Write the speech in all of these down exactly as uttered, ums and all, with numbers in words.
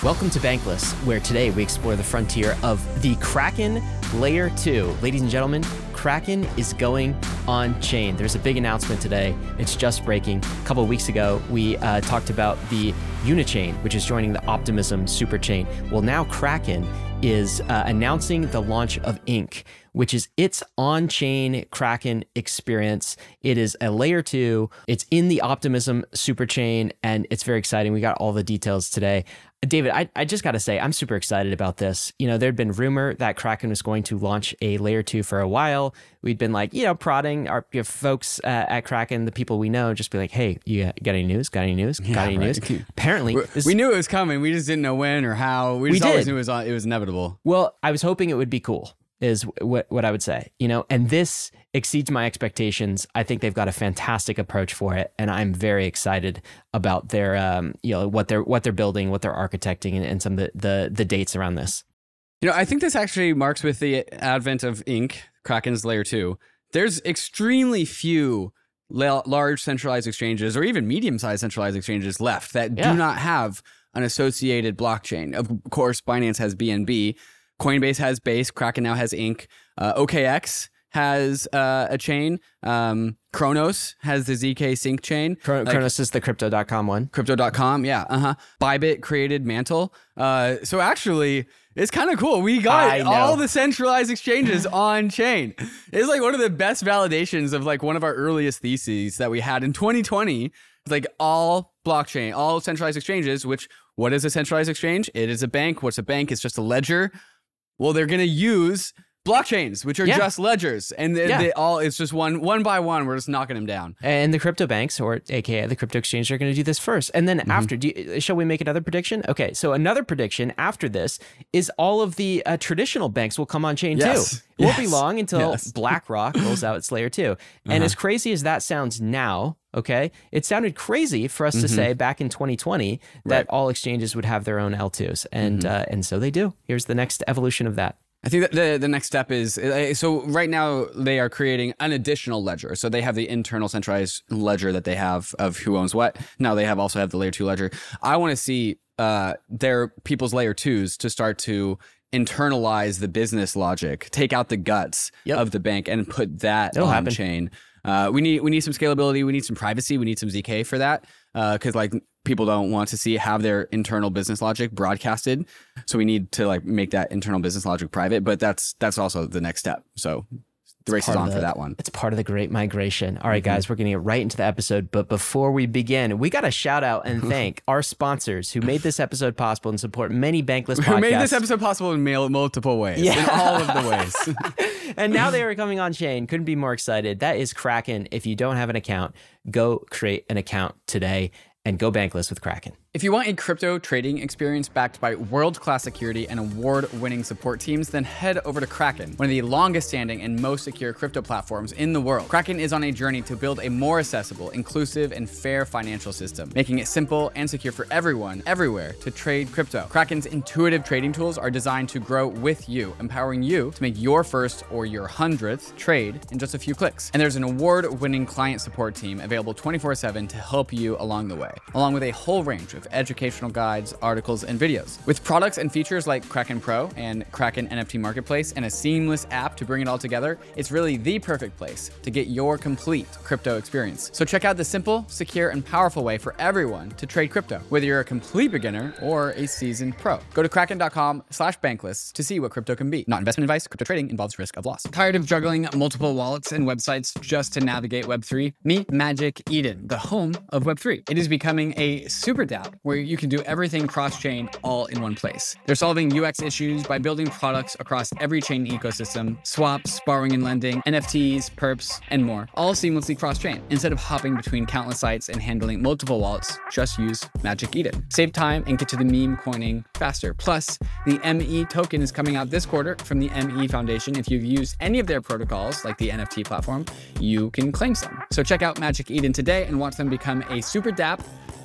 Welcome to Bankless, where today we explore the frontier of the Kraken Layer two. Ladies and gentlemen, Kraken is going on chain. There's a big announcement today. It's just breaking. A couple of weeks ago, we uh, talked about the Unichain, which is joining the Optimism superchain. Well, now Kraken is uh, announcing the launch of Ink, which is its on-chain Kraken experience. It is a layer two. It's in the Optimism superchain, and it's very exciting. We got all the details today. David, I, I just got to say, I'm super excited about this. You know, there'd been rumor that Kraken was going to launch a layer two for a while. We'd been like, you know, prodding our your folks uh, at Kraken, the people we know, just be like, hey, you got any news? Got any news? Got yeah, any right. news? Apparently, this, we knew it was coming. We just didn't know when or how. We just we always did. knew it was, it was inevitable. Well, I was hoping it would be cool, is what what I would say, you know, and this exceeds my expectations. I think they've got a fantastic approach for it, and I'm very excited about their, um, you know, what they're what they're building, what they're architecting, and, and some of the, the the dates around this. You know, I think this actually marks with the advent of Ink, Kraken's layer two. There's extremely few la- large centralized exchanges or even medium-sized centralized exchanges left that Yeah. do not have an associated blockchain. Of course, Binance has B N B, Coinbase has Base, Kraken now has Ink, uh, O K X has uh, a chain, um, Kronos has the Z K Sync chain. Chron- Like, Kronos is the crypto dot com one. Crypto dot com, yeah, uh-huh. Bybit created Mantle. Uh, so actually, it's kind of cool. We I got know. all the centralized exchanges on chain. It's like one of the best validations of like one of our earliest theses that we had in twenty twenty. It's like all blockchain, all centralized exchanges, which what is a centralized exchange? It is a bank. What's a bank? It's just a ledger. Well, they're going to use blockchains, which are Yeah. just ledgers. And they, Yeah. they all, it's just one, one by one, we're just knocking them down. And the crypto banks, or A K A the crypto exchange, are going to do this first. And then after, do you, shall we make another prediction? Okay, so another prediction after this is all of the uh, traditional banks will come on chain Yes. too. It won't be Yes. long until Yes. BlackRock rolls out its layer two. And Uh-huh. as crazy as that sounds now, okay, it sounded crazy for us to Mhm. say back in twenty twenty that Right. all exchanges would have their own L twos. And, uh, and so they do. Here's the next evolution of that. I think that the, the next step is, uh, so right now they are creating an additional ledger. So they have the internal centralized ledger that they have of who owns what. Now they have also have the layer two ledger. I want to see uh, their people's layer twos to start to internalize the business logic, take out the guts Yep. of the bank and put that It'll on happen. chain. Uh, we need we need some scalability. We need some privacy. We need some Z K for that because like people don't want to see have their internal business logic broadcasted. So we need to like make that internal business logic private. But that's that's also the next step. So the race is part of on the- for that one. It's part of the great migration. All right, guys, we're going to get right into the episode. But before we begin, we got to shout out and thank our sponsors who made this episode possible and support many Bankless podcasts. We made this episode possible in mul- multiple ways. Yeah. In all of the ways. And now they are coming on chain. Couldn't be more excited. That is Kraken. If you don't have an account, go create an account today and go Bankless with Kraken. If you want a crypto trading experience backed by world-class security and award-winning support teams, then head over to Kraken, one of the longest-standing and most secure crypto platforms in the world. Kraken is on a journey to build a more accessible, inclusive, and fair financial system, making it simple and secure for everyone, everywhere, to trade crypto. Kraken's intuitive trading tools are designed to grow with you, empowering you to make your first or your hundredth trade in just a few clicks. And there's an award-winning client support team available twenty-four seven to help you along the way, along with a whole range of educational guides, articles, and videos. With products and features like Kraken Pro and Kraken N F T Marketplace and a seamless app to bring it all together, it's really the perfect place to get your complete crypto experience. So check out the simple, secure, and powerful way for everyone to trade crypto, whether you're a complete beginner or a seasoned pro. Go to kraken.com slash bankless to see what crypto can be. Not investment advice. Crypto trading involves risk of loss. Tired of juggling multiple wallets and websites just to navigate Web three? Meet Magic Eden, the home of Web three. It is becoming a super dApp where you can do everything cross-chain all in one place. They're solving U X issues by building products across every chain ecosystem, swaps, borrowing and lending, N F Ts, perps, and more, all seamlessly cross-chain. Instead of hopping between countless sites and handling multiple wallets, just use Magic Eden. Save time and get to the meme coining faster. Plus, the M E token is coming out this quarter from the M E Foundation. If you've used any of their protocols, like the N F T platform, you can claim some. So check out Magic Eden today and watch them become a super dApp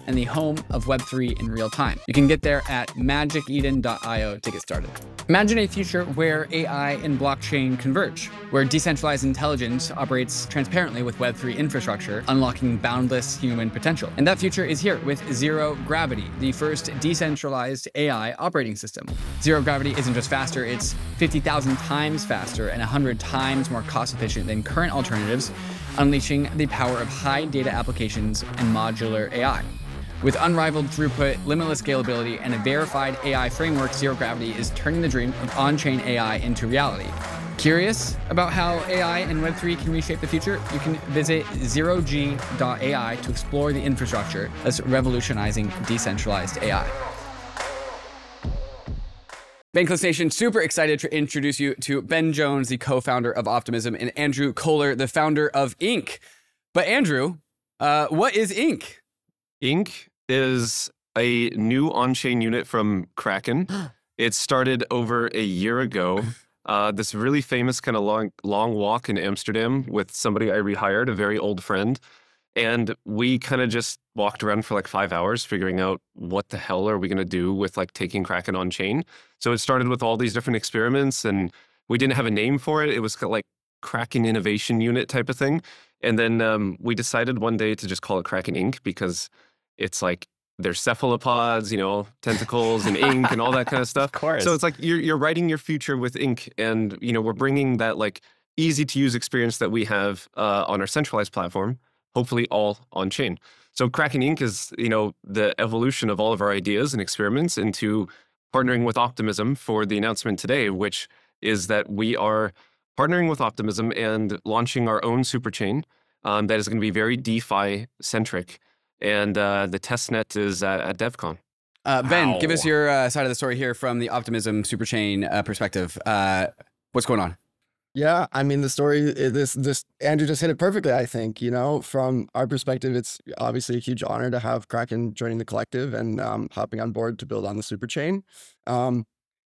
and the home of Web three in real time. You can get there at magic eden dot io to get started. Imagine a future where A I and blockchain converge, where decentralized intelligence operates transparently with Web three infrastructure, unlocking boundless human potential. And that future is here with Zero Gravity, the first decentralized A I operating system. Zero Gravity isn't just faster, it's fifty thousand times faster and one hundred times more cost efficient than current alternatives, unleashing the power of high data applications and modular A I. With unrivaled throughput, limitless scalability, and a verified A I framework, Zero Gravity is turning the dream of on-chain A I into reality. Curious about how A I and Web three can reshape the future? You can visit zero g dot a i to explore the infrastructure that's revolutionizing decentralized A I. Bankless Nation, super excited to introduce you to Ben Jones, the co-founder of Optimism, and Andrew Kohler, the founder of Ink. But Andrew, uh, what is Ink? Ink is a new on-chain unit from Kraken. It started over a year ago. Uh, this really famous kind of long, long walk in Amsterdam with somebody I rehired, a very old friend. And we kind of just walked around for like five hours figuring out what the hell are we going to do with like taking Kraken on chain. So it started with all these different experiments and we didn't have a name for it. It was like Kraken Innovation Unit type of thing. And then um, we decided one day to just call it Kraken Ink because it's like there's cephalopods, you know, tentacles and ink and all that kind of stuff. Of course. So it's like you're, you're writing your future with ink. And, you know, we're bringing that like easy to use experience that we have uh, on our centralized platform, hopefully all on chain. So Kraken Ink is, you know, the evolution of all of our ideas and experiments into partnering with Optimism for the announcement today, which is that we are partnering with Optimism and launching our own superchain um, that is going to be very DeFi centric. And uh, the testnet is at, at DevCon. Uh, Ben, Wow. give us your uh, side of the story here from the Optimism Superchain uh, perspective. Uh, what's going on? Yeah, I mean, the story, is this, this, Andrew just hit it perfectly, I think. You know, from our perspective, it's obviously a huge honor to have Kraken joining the collective and um, hopping on board to build on the super chain. Um,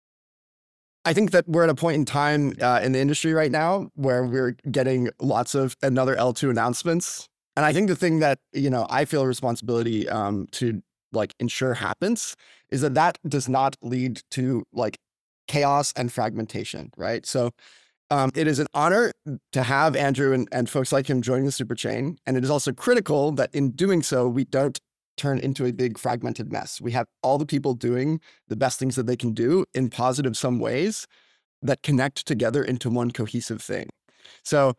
I think that we're at a point in time uh, in the industry right now where we're getting lots of another L two announcements. And I think the thing that, you know, I feel a responsibility um, to like ensure happens is that that does not lead to like chaos and fragmentation, right? So Um, it is an honor to have Andrew and, and folks like him joining the superchain. And it is also critical that in doing so, we don't turn into a big fragmented mess. We have all the people doing the best things that they can do in positive some ways that connect together into one cohesive thing. So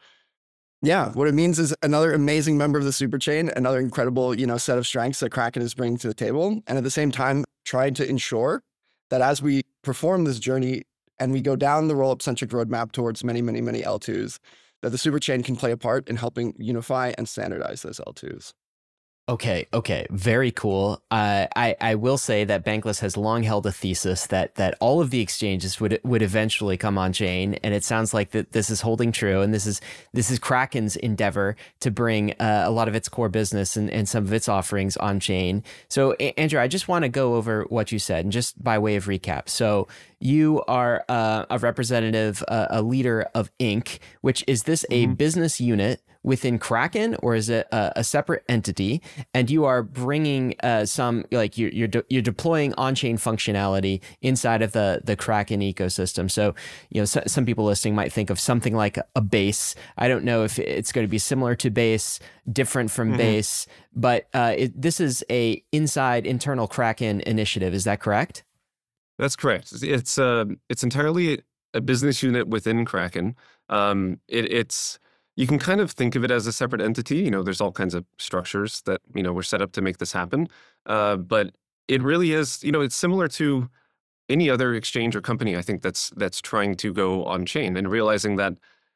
yeah, what it means is another amazing member of the superchain, another incredible, you know, set of strengths that Kraken is bringing to the table. And at the same time, trying to ensure that as we perform this journey, and we go down the rollup centric roadmap towards many, many, many L twos, that the superchain can play a part in helping unify and standardize those L twos. Okay, okay, very cool. Uh, I I will say that Bankless has long held a thesis that that all of the exchanges would would eventually come on chain, and it sounds like that this is holding true. And this is this is Kraken's endeavor to bring uh, a lot of its core business and, and some of its offerings on chain. So, A- Andrew, I just want to go over what you said, and just by way of recap. So, you are uh, a representative, uh, a leader of Ink, which is this a Mm-hmm. business unit within Kraken, or is it a, a separate entity? And you are bringing uh, some, like you're you're, de- you're deploying on-chain functionality inside of the the Kraken ecosystem. So, you know, so, some people listening might think of something like a Base. I don't know if it's going to be similar to Base, different from Mm-hmm. Base, but uh, it, this is a inside internal Kraken initiative. Is that correct? That's correct. It's uh, it's entirely a business unit within Kraken. Um, it, it's you can kind of think of it as a separate entity. You know, there's all kinds of structures that you know were set up to make this happen. Uh, but it really is. You know, it's similar to any other exchange or company. I think that's that's trying to go on chain and realizing that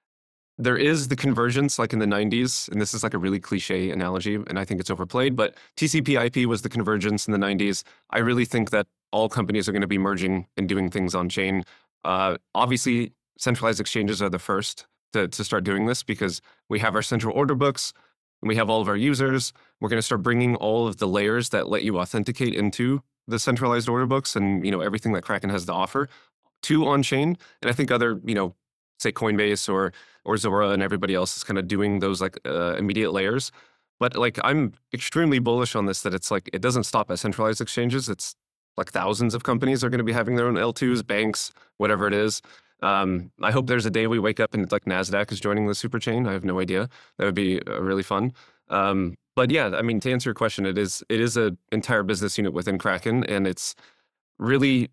there is the convergence, like in the nineties, and this is like a really cliche analogy, and I think it's overplayed. But T C P I P was the convergence in the nineties. I really think that all companies are going to be merging and doing things on chain. Uh, obviously, centralized exchanges are the first to, to start doing this because we have our central order books and we have all of our users. We're going to start bringing all of the layers that let you authenticate into the centralized order books and you know everything that Kraken has to offer to on chain. And I think other you know say Coinbase or or Zora and everybody else is kind of doing those like uh, immediate layers. But like I'm extremely bullish on this, that it's like it doesn't stop at centralized exchanges. It's like thousands of companies are going to be having their own L twos, banks, whatever it is. Um, I hope there's a day we wake up and like NASDAQ is joining the super chain. I have no idea. That would be uh, really fun. Um, but yeah, I mean, to answer your question, it is it is an entire business unit within Kraken, and it's really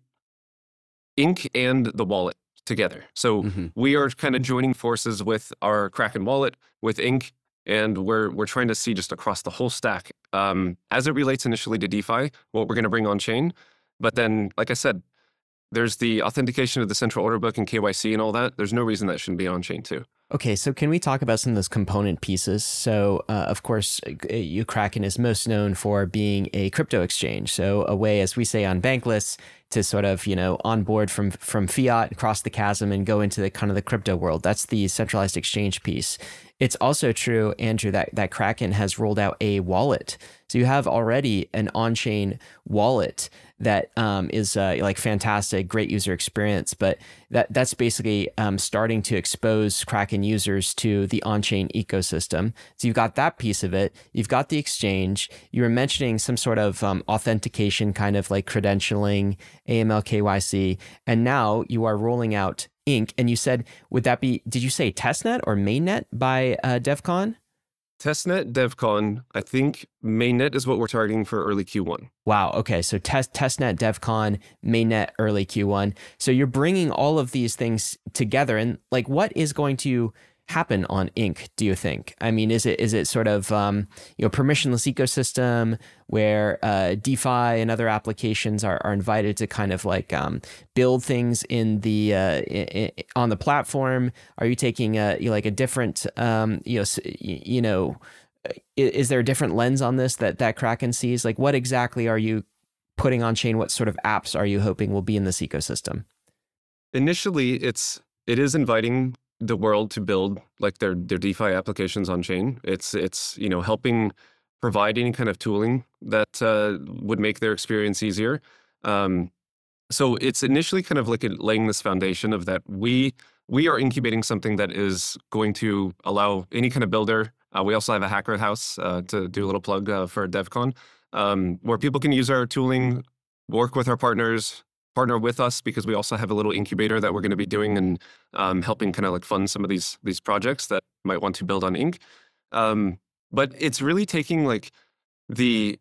Ink and the wallet together. So Mm-hmm. we are kind of joining forces with our Kraken wallet, with Ink, and we're we're trying to see just across the whole stack um, as it relates initially to DeFi, what we're going to bring on chain. But then, like I said, there's the authentication of the central order book and K Y C and all that. There's no reason that shouldn't be on chain too. Okay, so can we talk about some of those component pieces? So, uh, of course, uh, you Kraken is most known for being a crypto exchange. So, a way, as we say on Bankless, to sort of you know onboard from from fiat, cross the chasm, and go into the kind of the crypto world. That's the centralized exchange piece. It's also true, Andrew, that that Kraken has rolled out a wallet. So you have already an on-chain wallet that um, is uh, like fantastic, great user experience. But that that's basically um, starting to expose Kraken users to the on-chain ecosystem. So you've got that piece of it. You've got the exchange. You were mentioning some sort of um, authentication, kind of like credentialing, A M L, K Y C, and now you are rolling out Ink. And you said, would that be? Did you say testnet or mainnet by uh, DevCon? Testnet, DevCon, I think mainnet is what we're targeting for early Q one. Wow. Okay. So test testnet, DevCon, mainnet, early Q one. So you're bringing all of these things together, and like, what is going to happen on Ink, do you think? I mean, is it is it sort of um, you know permissionless ecosystem where uh, DeFi and other applications are, are invited to kind of like um, build things in the uh, I- I- on the platform? Are you taking a you know, like a different um, you know s- y- you know i- is there a different lens on this that that Kraken sees? Like, what exactly are you putting on chain? What sort of apps are you hoping will be in this ecosystem? Initially, it's it is inviting the world to build like their their DeFi applications on chain. It's it's you know helping provide any kind of tooling that uh, would make their experience easier. Um, so it's initially kind of like laying this foundation of that we we are incubating something that is going to allow any kind of builder. Uh, we also have a hacker house uh, to do a little plug uh, for DevCon, um, where people can use our tooling, work with our partners, partner with us, because we also have a little incubator that we're going to be doing and um, helping kind of like fund some of these these projects that might want to build on Ink. Um, but it's really taking like the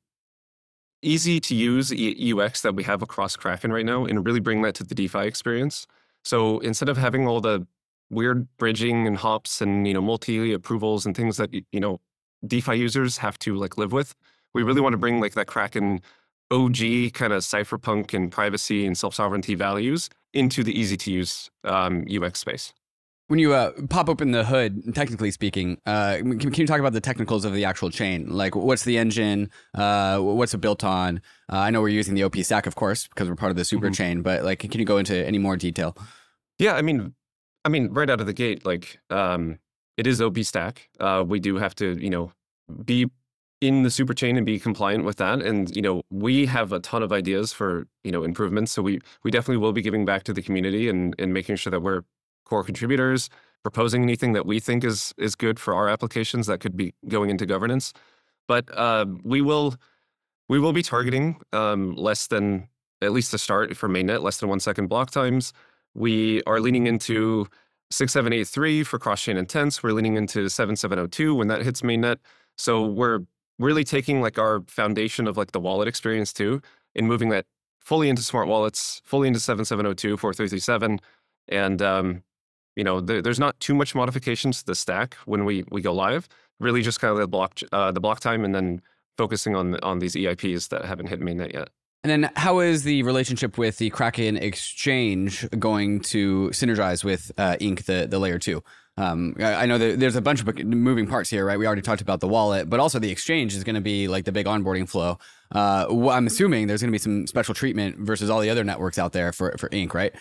easy to use U X that we have across Kraken right now and really bring that to the DeFi experience. So instead of having all the weird bridging and hops and you know multi approvals and things that you know DeFi users have to like live with, we really want to bring like that Kraken O G kind of cypherpunk and privacy and self-sovereignty values into the easy-to-use um, U X space. When you uh, pop open the hood, technically speaking, uh, can, can you talk about the technicals of the actual chain? Like, what's the engine? Uh, what's it built on? Uh, I know we're using the O P stack, of course, because we're part of the super Mm-hmm. chain. But like, can you go into any more detail? Yeah, I mean, I mean, right out of the gate, like um, it is O P stack. Uh, we do have to, you know, be in the super chain and be compliant with that. And, you know, we have a ton of ideas for, you know, improvements. So we we definitely will be giving back to the community and, and making sure that we're core contributors, proposing anything that we think is is good for our applications that could be going into governance. But uh, we will we will be targeting um, less than, at least to start for mainnet, less than one second block times. We are leaning into six seven eight three for cross-chain intents. We're leaning into seven seven zero two when that hits mainnet. So we're really taking like our foundation of like the wallet experience too, and moving that fully into smart wallets, fully into seven seven zero two, four three three seven. And, um, you know, there, there's not too much modifications to the stack when we we go live. Really just kind of the block, uh, the block time, and then focusing on on these E I Ps that haven't hit mainnet yet. And then how is the relationship with the Kraken exchange going to synergize with uh, Ink, the, the layer two? Um, I I know that there's a bunch of moving parts here, right? We already talked about the wallet, but also the exchange is going to be like the big onboarding flow. Uh, wh- I'm assuming there's going to be some special treatment versus all the other networks out there for, for Ink, right?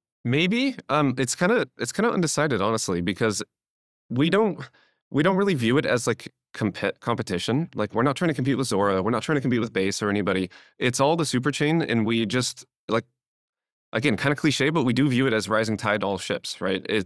Maybe um, it's kind of it's kind of undecided, honestly, because we don't we don't really view it as like comp- competition. Like we're not trying to compete with Zora, we're not trying to compete with Base or anybody. It's all the super chain, and we just like, again, kind of cliche, but we do view it as rising tide all ships, right? It's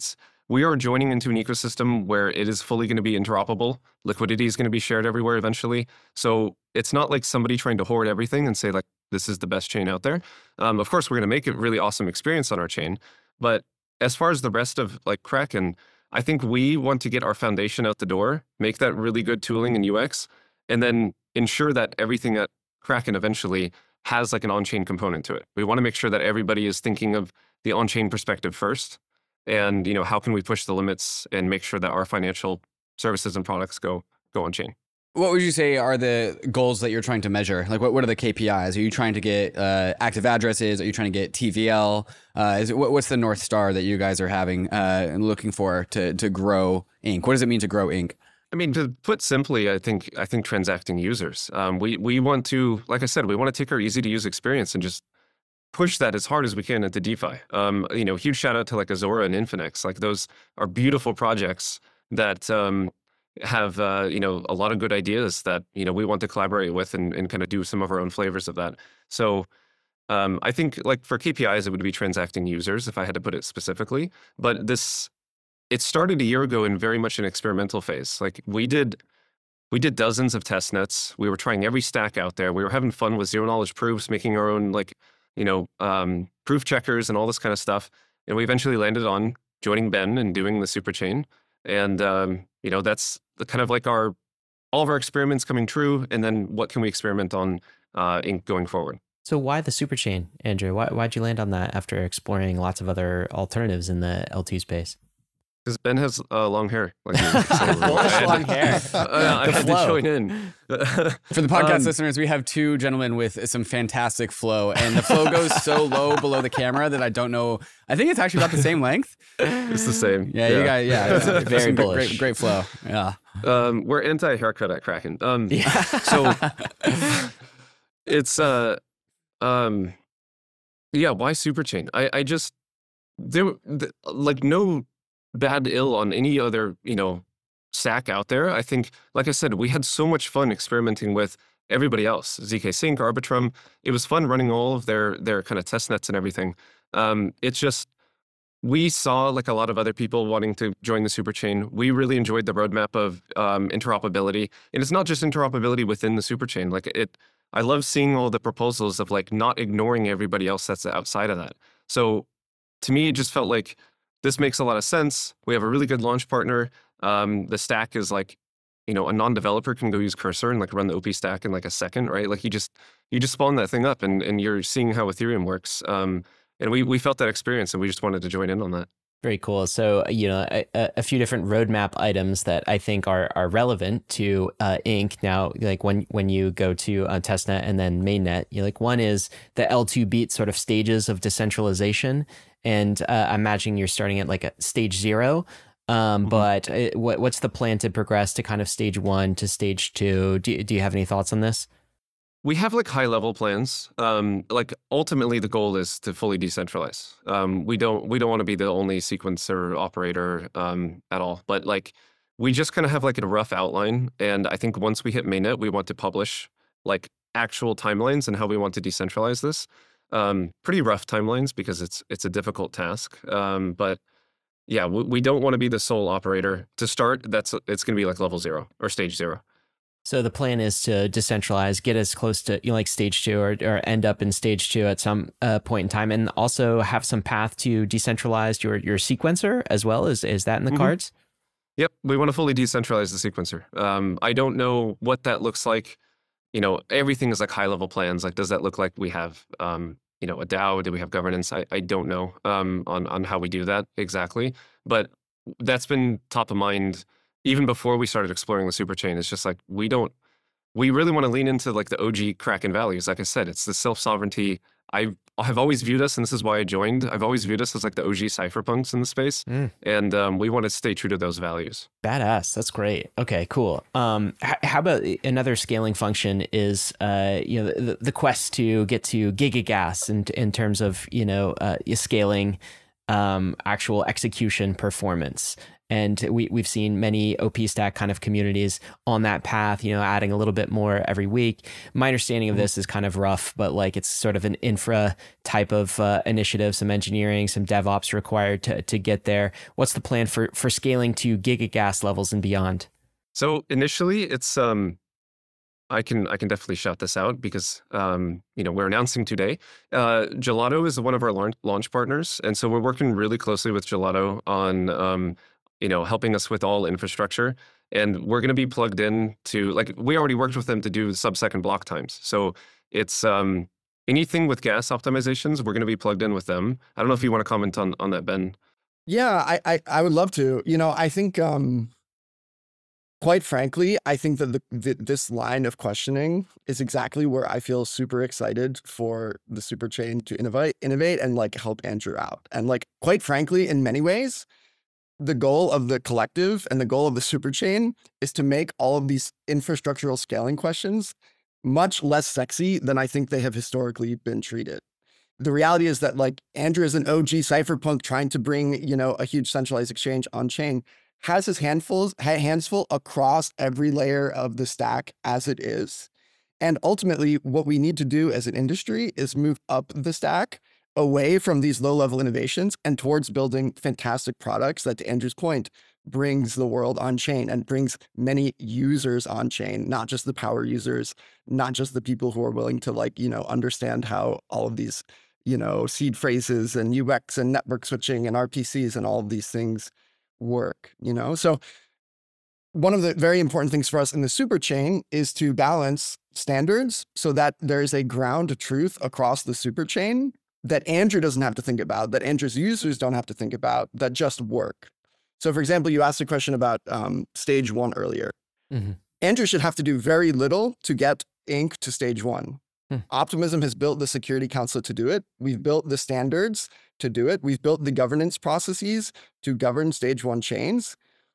we are joining into an ecosystem where it is fully going to be interoperable. Liquidity is going to be shared everywhere eventually. So it's not like somebody trying to hoard everything and say like, this is the best chain out there. Um, of course, we're going to make a really awesome experience on our chain. But as far as the rest of like Kraken, I think we want to get our foundation out the door, make that really good tooling and U X, and then ensure that everything at Kraken eventually has like an on-chain component to it. We want to make sure that everybody is thinking of the on-chain perspective first. And, you know, how can we push the limits and make sure that our financial services and products go go on-chain? What would you say are the goals that you're trying to measure? Like, what, what are the K P Is? Are you trying to get uh, active addresses? Are you trying to get T V L? Uh, is it, what, what's the North Star that you guys are having uh, and looking for to to grow Ink? What does it mean to grow Ink? I mean, to put simply, I think I think transacting users. Um, we we want to, like I said, we want to take our easy to use experience and just push that as hard as we can into DeFi. Um, you know, huge shout out to like Azora and Infinex. Like those are beautiful projects that um, have uh, you know, a lot of good ideas that, you know, we want to collaborate with and, and kind of do some of our own flavors of that. So um, I think like for K P Is, it would be transacting users if I had to put it specifically. But this, it started a year ago in very much an experimental phase. Like we did, we did dozens of test nets. We were trying every stack out there. We were having fun with zero knowledge proofs, making our own like, you know, um, proof checkers and all this kind of stuff. And we eventually landed on joining Ben and doing the super chain. And, um, you know, that's the kind of like our, all of our experiments coming true. And then what can we experiment on uh, in going forward? So why the super chain, Andrew? Why, why'd you land on that after exploring lots of other alternatives in the L two space? Because Ben has uh, long hair. Like me, so Bullish I had long to- hair. uh, I The had flow. to join in. For the podcast Um, listeners, we have two gentlemen with some fantastic flow, and the flow goes so low below the camera that I don't know. I think it's actually about the same length. It's the same. Yeah, you guys, yeah, yeah. Very Some great- bullish. Great, great flow. Yeah. Um, we're anti-haircut at Kraken. Um, Yeah. So it's uh, um, yeah. Why Superchain? I I just there th- like no bad ill on any other, you know, stack out there. I think, like I said, we had so much fun experimenting with everybody else. Z K Sync, Arbitrum. It was fun running all of their their kind of test nets and everything. Um, it's just we saw like a lot of other people wanting to join the superchain. We really enjoyed the roadmap of um, interoperability, and it's not just interoperability within the superchain. Like it, I love seeing all the proposals of like not ignoring everybody else that's outside of that. So to me, it just felt like this makes a lot of sense. We have a really good launch partner. Um, the stack is like, you know, a non-developer can go use Cursor and like run the O P stack in like a second, right? Like you just you just spawn that thing up, and and you're seeing how Ethereum works. Um, and we we felt that experience, and we just wanted to join in on that. Very cool. So, you know, a, a few different roadmap items that I think are are relevant to uh, Ink now. Like when when you go to uh, testnet and then mainnet, you know, like one is the L two beat sort of stages of decentralization, and uh, I'm imagining you're starting at like a stage zero. Um, Mhm. But uh, what what's the plan to progress to kind of stage one to stage two? Do do you have any thoughts on this? We have like high level plans. Um, like ultimately, the goal is to fully decentralize. Um, we don't we don't want to be the only sequencer operator um, at all. But like we just kind of have like a rough outline. And I think once we hit mainnet, we want to publish like actual timelines and how we want to decentralize this. Um, pretty rough timelines because it's it's a difficult task. Um, but yeah, we, we don't want to be the sole operator to start. That's it's going to be like level zero or stage zero. So the plan is to decentralize, get as close to, you know, like stage two or, or end up in stage two at some uh, point in time, and also have some path to decentralize your your sequencer as well. Is is that in the Mhm. cards? Yep, we want to fully decentralize the sequencer. Um, I don't know what that looks like. You know, everything is like high level plans. Like, does that look like we have, um, you know, a DAO? Do we have governance? I, I don't know um, on on how we do that exactly. But that's been top of mind even before we started exploring the superchain. It's just like we don't. We really want to lean into like the O G Kraken values. Like I said, it's the self sovereignty. I have always viewed us, and this is why I joined. I've always viewed us as like the O G cypherpunks in the space, Mm. and um, we want to stay true to those values. Badass. That's great. Okay, cool. Um, h- how about another scaling function is, uh, you know, the, the quest to get to gigagas in, in terms of, you know, uh, scaling um, actual execution performance. And we, we've seen many O P Stack kind of communities on that path, you know, adding a little bit more every week. My understanding of this is kind of rough, but like it's sort of an infra type of uh, initiative, some engineering, some DevOps required to, to get there. What's the plan for, for scaling to gigagas levels and beyond? So initially it's, um, I can I can definitely shout this out because um, you know, we're announcing today. Uh, Gelato is one of our launch, launch partners, and so we're working really closely with Gelato on um, you know, helping us with all infrastructure. And we're going to be plugged in to, like, we already worked with them to do sub-second block times. So it's um, anything with gas optimizations, we're going to be plugged in with them. I don't know if you want to comment on on that, Ben. Yeah, I I, I would love to. You know, I think. Um... Quite frankly, I think that the, the, this line of questioning is exactly where I feel super excited for the Superchain to innovate, innovate and like help Andrew out. And like, quite frankly, in many ways, the goal of the collective and the goal of the Superchain is to make all of these infrastructural scaling questions much less sexy than I think they have historically been treated. The reality is that like Andrew is an O G cypherpunk trying to bring, you know, a huge centralized exchange on chain, has his handfuls, hands full across every layer of the stack as it is. And ultimately, what we need to do as an industry is move up the stack away from these low-level innovations and towards building fantastic products that, to Andrew's point, brings the world on chain and brings many users on chain, not just the power users, not just the people who are willing to like, you know, understand how all of these, you know, seed phrases and U X and network switching and R P Cs and all of these things work, you know? So one of the very important things for us in the Superchain is to balance standards so that there's a ground truth across the Superchain that Andrew doesn't have to think about, that Andrew's users don't have to think about, that just work. So for example, you asked a question about um, stage one earlier. Mm-hmm. Andrew should have to do very little to get Ink to stage one. Hmm. Optimism has built the Security Council to do it. We've built the standards to do it. We've built the governance processes to govern stage one chains.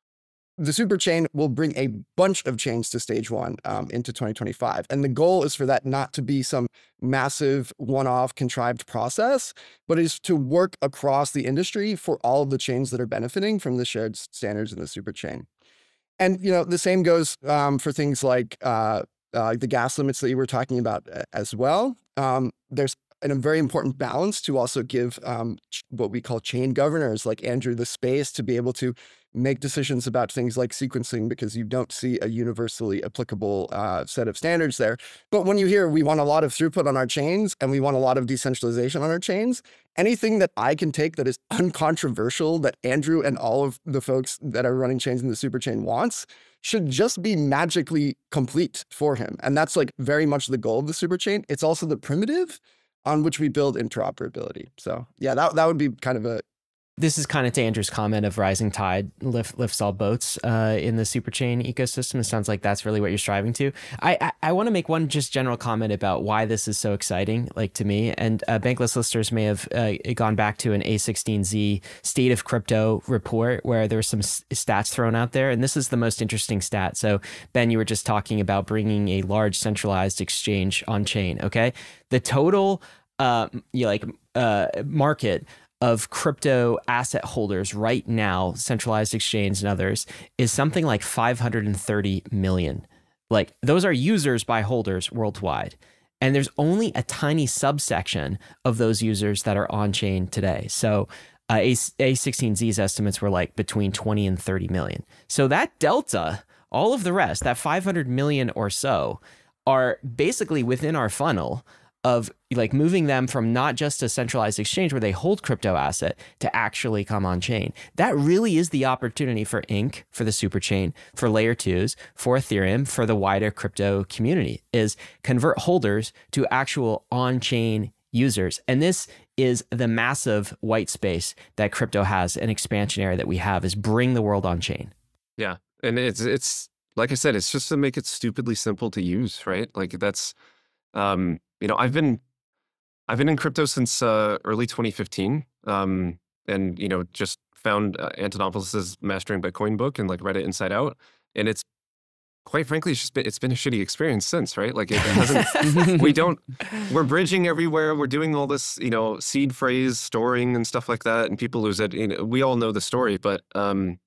The Superchain will bring a bunch of chains to stage one um, into twenty twenty-five. And the goal is for that not to be some massive one-off contrived process, but is to work across the industry for all of the chains that are benefiting from the shared standards in the Superchain. And, you know, the same goes um, for things like uh, Uh, the gas limits that you were talking about as well. Um, there's a very important balance to also give um, what we call chain governors like Andrew the space to be able to make decisions about things like sequencing, because you don't see a universally applicable uh, set of standards there. But when you hear we want a lot of throughput on our chains and we want a lot of decentralization on our chains, anything that I can take that is uncontroversial that Andrew and all of the folks that are running chains in the Superchain wants should just be magically complete for him. And that's like very much the goal of the Superchain. It's also the primitive on which we build interoperability. So yeah, that, that would be kind of a This is kind of to Andrew's comment of rising tide lift, lifts all boats uh, in the Superchain ecosystem. It sounds like that's really what you're striving to. I, I, I want to make one just general comment about why this is so exciting, like to me. And uh, Bankless listeners may have uh, gone back to an A sixteen Z State of Crypto report where there were some s- stats thrown out there. And this is the most interesting stat. So Ben, you were just talking about bringing a large centralized exchange on chain, okay? The total uh, you like uh, market of crypto asset holders right now, centralized exchange and others, is something like five hundred thirty million. Like those are users by holders worldwide. And there's only a tiny subsection of those users that are on chain today. So uh, A sixteen Z's estimates were like between twenty and thirty million. So that delta, all of the rest, that five hundred million or so, are basically within our funnel of like moving them from not just a centralized exchange where they hold crypto asset to actually come on chain. That really is the opportunity for Ink, for the Superchain, for layer twos, for Ethereum, for the wider crypto community, is convert holders to actual on-chain users. And this is the massive white space that crypto has, an expansion area that we have, is bring the world on chain. Yeah. And it's, it's like I said, it's just to make it stupidly simple to use, right? Like that's, um, you know, I've been, I've been in crypto since uh, early twenty fifteen, um, and you know, just found uh, Antonopoulos' Mastering Bitcoin book and like read it inside out, and it's quite frankly, it's just been, it's been a shitty experience since, right? Like it hasn't. we don't. We're bridging everywhere. We're doing all this, you know, seed phrase storing and stuff like that, and people lose it. You know, we all know the story, but um,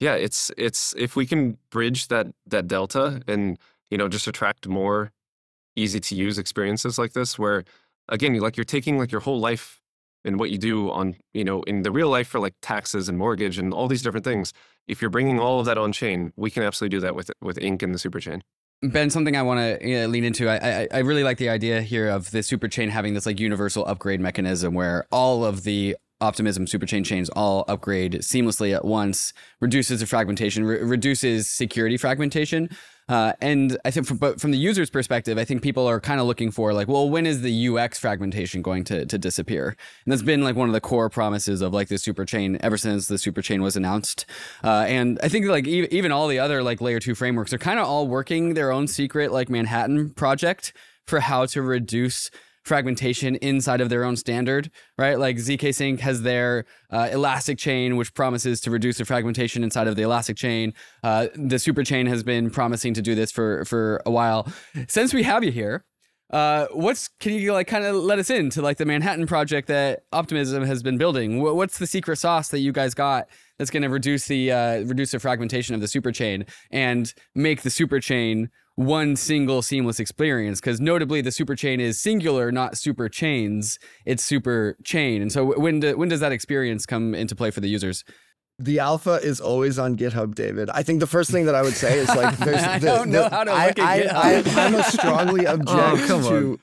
Yeah, it's it's if we can bridge that that delta and, you know, just attract more easy to use experiences like this, where again, you like you're taking like your whole life and what you do on, you know, in the real life for like taxes and mortgage and all these different things. If you're bringing all of that on chain, we can absolutely do that with with Ink and the superchain. Ben, something I want to uh, lean into. I, I I really like the idea here of the superchain having this like universal upgrade mechanism where all of the Optimism superchain chains all upgrade seamlessly at once, reduces the fragmentation, re- reduces security fragmentation. Uh, and I think from, but from the user's perspective, I think people are kind of looking for like, well, when is the U X fragmentation going to, to disappear? And that's been like one of the core promises of like the superchain ever since the superchain was announced. Uh, and I think like e- even all the other like layer two frameworks are kind of all working their own secret like Manhattan project for how to reduce fragmentation inside of their own standard, right? Like Z K Sync has their uh, Elastic chain, which promises to reduce the fragmentation inside of the Elastic chain. Uh, the Superchain has been promising to do this for for a while. Since we have you here, uh, what's can you like kind of let us into like the Manhattan project that Optimism has been building? What's the secret sauce that you guys got that's going to reduce the uh, reduce the fragmentation of the Superchain and make the Superchain one single seamless experience? Because notably the superchain is singular, not super chains. It's super chain. And so when do, when does that experience come into play for the users? The alpha is always on GitHub, David. I think the first thing that I would say is like, there's I the, don't know the, how to I, look at I, GitHub. I, I'm a strongly object Oh,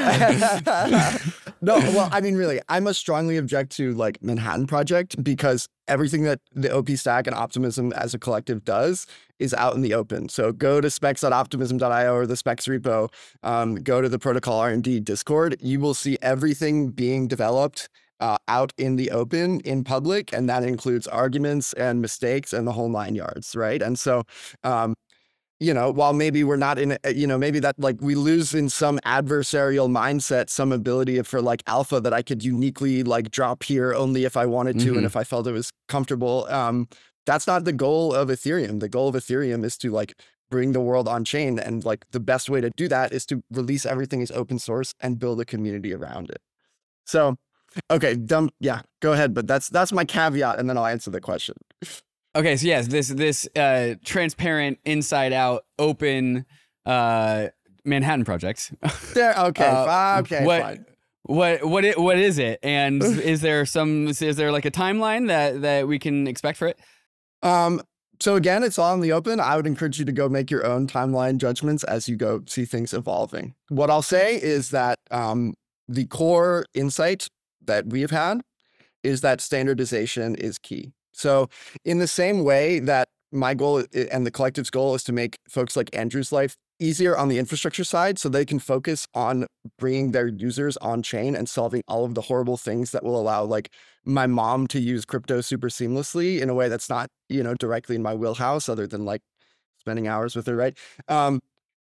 to. No, well, I mean, really, I'm a strongly object to like Manhattan Project because everything that the O P Stack and Optimism as a collective does is out in the open. So go to specs dot optimism dot io or the specs repo, um, go to the protocol R and D Discord. You will see everything being developed Uh, out in the open, in public, and that includes arguments and mistakes and the whole nine yards, right? And so, um, you know, while maybe we're not in, a, you know, maybe that like we lose in some adversarial mindset, some ability for like alpha that I could uniquely like drop here only if I wanted to Mm-hmm. and if I felt it was comfortable. Um, that's not the goal of Ethereum. The goal of Ethereum is to like bring the world on chain, and like the best way to do that is to release everything as open source and build a community around it. So. Okay, dumb. Yeah, go ahead. But that's that's my caveat, and then I'll answer the question. Okay, so yes, this this uh, transparent, inside out, open uh, Manhattan project. There. Okay. Uh, fi- okay. what, Fine. What what it, what is it? And is there some is there like a timeline that that we can expect for it? Um. So again, it's all in the open. I would encourage you to go make your own timeline judgments as you go see things evolving. What I'll say is that um, the core insight that we have had is that standardization is key. So in the same way that my goal and the collective's goal is to make folks like Andrew's life easier on the infrastructure side so they can focus on bringing their users on chain and solving all of the horrible things that will allow like my mom to use crypto super seamlessly in a way that's not, you know, directly in my wheelhouse other than like spending hours with her, right? Um,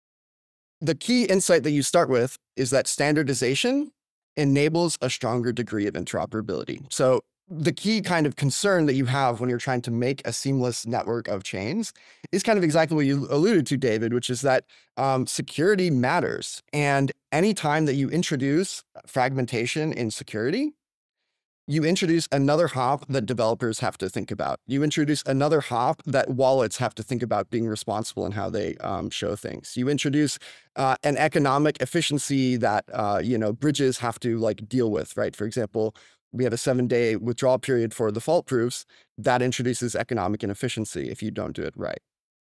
the key insight that you start with is that standardization enables a stronger degree of interoperability. So the key kind of concern that you have when you're trying to make a seamless network of chains is kind of exactly what you alluded to, David, which is that um, security matters. And anytime that you introduce fragmentation in security, you introduce another hop that developers have to think about. You introduce another hop that wallets have to think about being responsible in how they um, show things. You introduce uh, an economic efficiency that uh, you know bridges have to like deal with, right? For example, we have a seven-day withdrawal period for the fault proofs that introduces economic inefficiency if you don't do it right.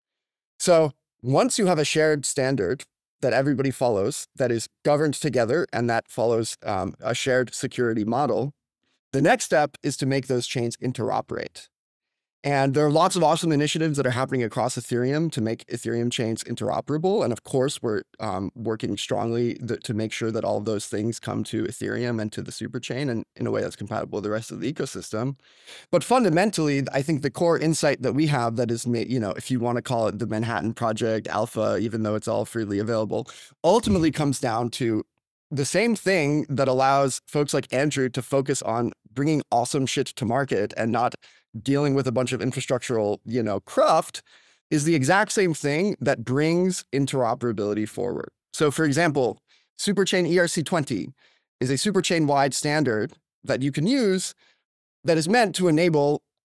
So once you have a shared standard that everybody follows, that is governed together, and that follows um, a shared security model, the next step is to make those chains interoperate. And there are lots of awesome initiatives that are happening across Ethereum to make Ethereum chains interoperable. And of course, we're um, working strongly th- to make sure that all of those things come to Ethereum and to the superchain and in a way that's compatible with the rest of the ecosystem. But fundamentally, I think the core insight that we have that is, made, you know, if you want to call it the Manhattan Project Alpha, even though it's all freely available, ultimately comes down to the same thing that allows folks like Andrew to focus on bringing awesome shit to market and not dealing with a bunch of infrastructural, you know, cruft is the exact same thing that brings interoperability forward. So for example, Superchain E R C twenty is a superchain wide standard that you can use that is meant to enable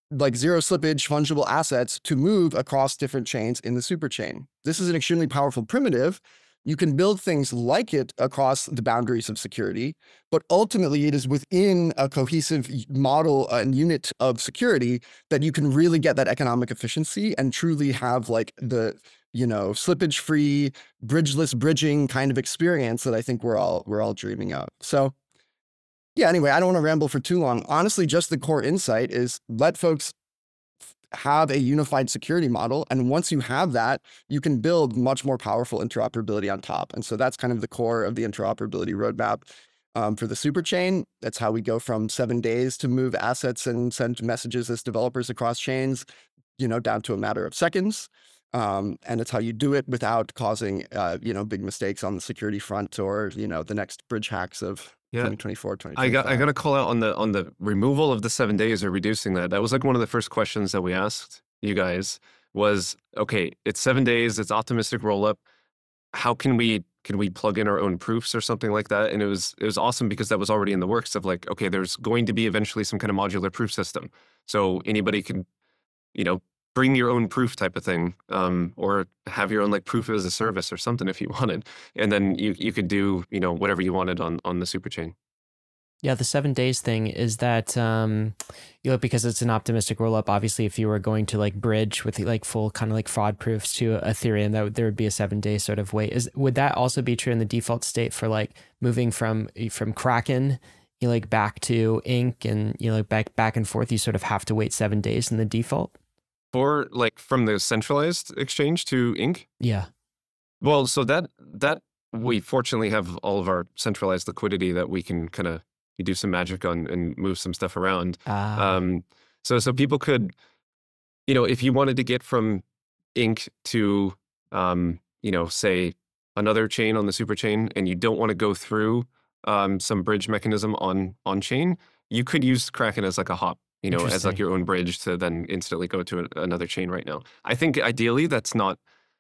like zero slippage fungible assets to move across different chains in the superchain. This is an extremely powerful primitive. You can build things like it across the boundaries of security, but ultimately it is within a cohesive model and unit of security that you can really get that economic efficiency and truly have like the, you know, slippage-free, bridgeless bridging kind of experience that I think we're all we're all dreaming of. So yeah, anyway, I don't want to ramble for too long. Honestly, just the core insight is let folks have a unified security model. And once you have that, you can build much more powerful interoperability on top. And so that's kind of the core of the interoperability roadmap um, for the superchain. That's how we go from seven days to move assets and send messages as developers across chains, you know, down to a matter of seconds. Um, and it's how you do it without causing, uh, you know, big mistakes on the security front or, you know, the next bridge hacks of Yeah. twenty twenty-four, twenty I twenty-five. got I got to call out on the on the removal of the seven days or reducing that. That was like one of the first questions that we asked you guys was, okay, it's seven days, it's optimistic rollup. How can we can we plug in our own proofs or something like that? And it was it was awesome because that was already in the works of like, okay, there's going to be eventually some kind of modular proof system. So anybody can, you know, bring your own proof type of thing, um, or have your own like proof as a service or something if you wanted. And then you you could do, you know, whatever you wanted on on the superchain. Yeah, the seven days thing is that, um, you know, because it's an optimistic rollup, obviously, if you were going to like bridge with like full kind of like fraud proofs to Ethereum, that would, there would be a seven day sort of wait. Is, would that also be true in the default state for like moving from, from Kraken, you know, like back to Ink and, you know, like back, back and forth, you sort of have to wait seven days in the default? For like from the centralized exchange to Ink? Yeah. Well, so that that we fortunately have all of our centralized liquidity that we can kind of do some magic on and move some stuff around. Ah. Um, so so people could, you know, if you wanted to get from Ink to, um, you know, say another chain on the super chain, and you don't want to go through um, some bridge mechanism on on chain, you could use Kraken as like a hop, you know, as Interesting. like your own bridge to then instantly go to a, another chain right now. I think ideally that's not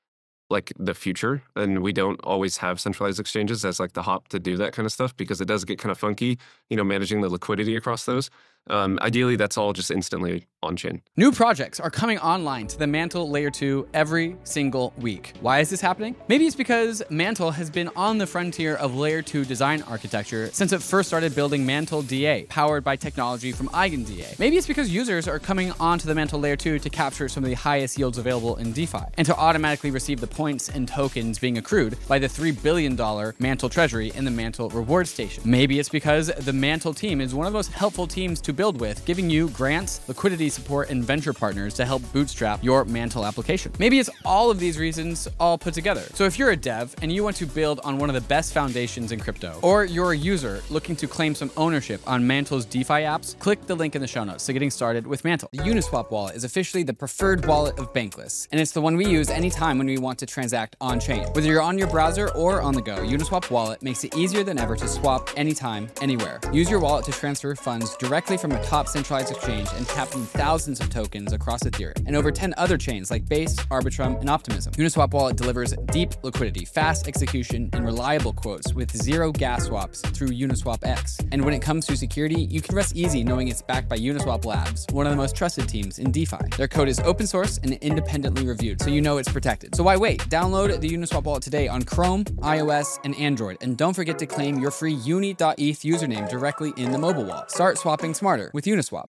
like the future, and we don't always have centralized exchanges as like the hop to do that kind of stuff because it does get kind of funky, you know, managing the liquidity across those. Um, ideally, that's all just instantly on chain. New projects are coming online to the Mantle Layer two every single week. Why is this happening? Maybe it's because Mantle has been on the frontier of Layer two design architecture since it first started building Mantle D A, powered by technology from EigenDA. Maybe it's because users are coming onto the Mantle Layer two to capture some of the highest yields available in DeFi, and to automatically receive the points and tokens being accrued by the three billion dollars Mantle treasury in the Mantle reward station. Maybe it's because the Mantle team is one of the most helpful teams to build with, giving you grants, liquidity support, and venture partners to help bootstrap your Mantle application. Maybe it's all of these reasons all put together. So if you're a dev and you want to build on one of the best foundations in crypto, or you're a user looking to claim some ownership on Mantle's DeFi apps, click the link in the show notes to getting started with Mantle. The Uniswap wallet is officially the preferred wallet of Bankless, and it's the one we use anytime when we want to transact on-chain. Whether you're on your browser or on the go, Uniswap wallet makes it easier than ever to swap anytime, anywhere. Use your wallet to transfer funds directly from a top centralized exchange and tap in thousands of tokens across Ethereum and over ten other chains like Base, Arbitrum, and Optimism. Uniswap wallet delivers deep liquidity, fast execution, and reliable quotes with zero gas swaps through Uniswap X. And when it comes to security, you can rest easy knowing it's backed by Uniswap Labs, one of the most trusted teams in DeFi. Their code is open source and independently reviewed, so you know it's protected. So why wait? Download the Uniswap wallet today on Chrome, iOS, and Android, and don't forget to claim your free uni dot E T H username directly in the mobile wallet. Start swapping smarter with Uniswap.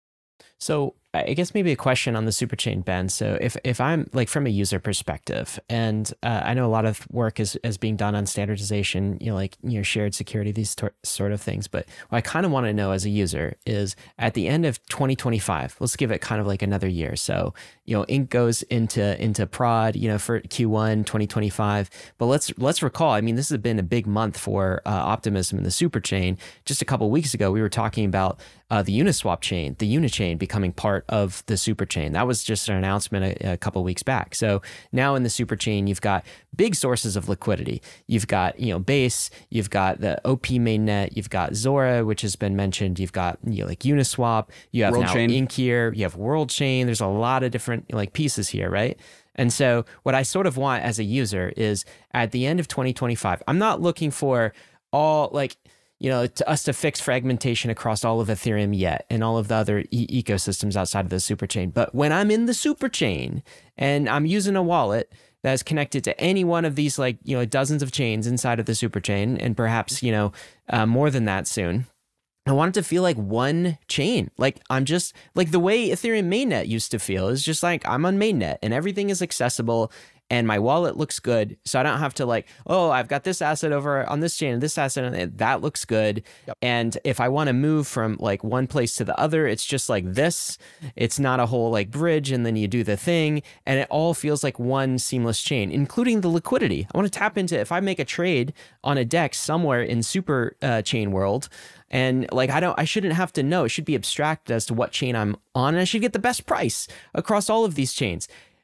So I guess maybe a question on the superchain, Ben. So if, if I'm like from a user perspective, and uh, I know a lot of work is, is being done on standardization, you know, like, you know, shared security, these tor- sort of things. But what I kind of want to know as a user is at the end of twenty twenty-five, let's give it kind of like another year. So, you know, Ink goes into, into prod, you know, for Q one twenty twenty-five, but let's, let's recall, I mean, this has been a big month for uh, Optimism in the superchain. Just a couple of weeks ago, we were talking about uh, the Uniswap chain, the Unichain becoming part of the superchain. That was just an announcement a, a couple of weeks back. So now in the superchain, you've got big sources of liquidity. You've got, you know, Base, you've got the O P mainnet, you've got Zora, which has been mentioned. You've got, you know, like Uniswap, you have World now Chain. Ink here, you have World Chain. There's a lot of different like pieces here, right? And so what I sort of want as a user is at the end of twenty twenty-five, I'm not looking for all like, you know, to us to fix fragmentation across all of Ethereum yet and all of the other e- ecosystems outside of the superchain. But when I'm in the superchain and I'm using a wallet that is connected to any one of these, like, you know, dozens of chains inside of the superchain, and perhaps, you know, uh, more than that soon, I want it to feel like one chain. Like I'm just like the way Ethereum mainnet used to feel is just like I'm on mainnet and everything is accessible and my wallet looks good. So I don't have to like, oh, I've got this asset over on this chain and this asset and that looks good. Yep. And if I want to move from like one place to the other, it's just like this. It's not a whole like bridge and then you do the thing and it all feels like one seamless chain, including the liquidity. I want to tap into if I make a trade on a DEX somewhere in super uh, chain world, and like, I don't, I shouldn't have to know. It should be abstracted as to what chain I'm on, and I should get the best price across all of these chains.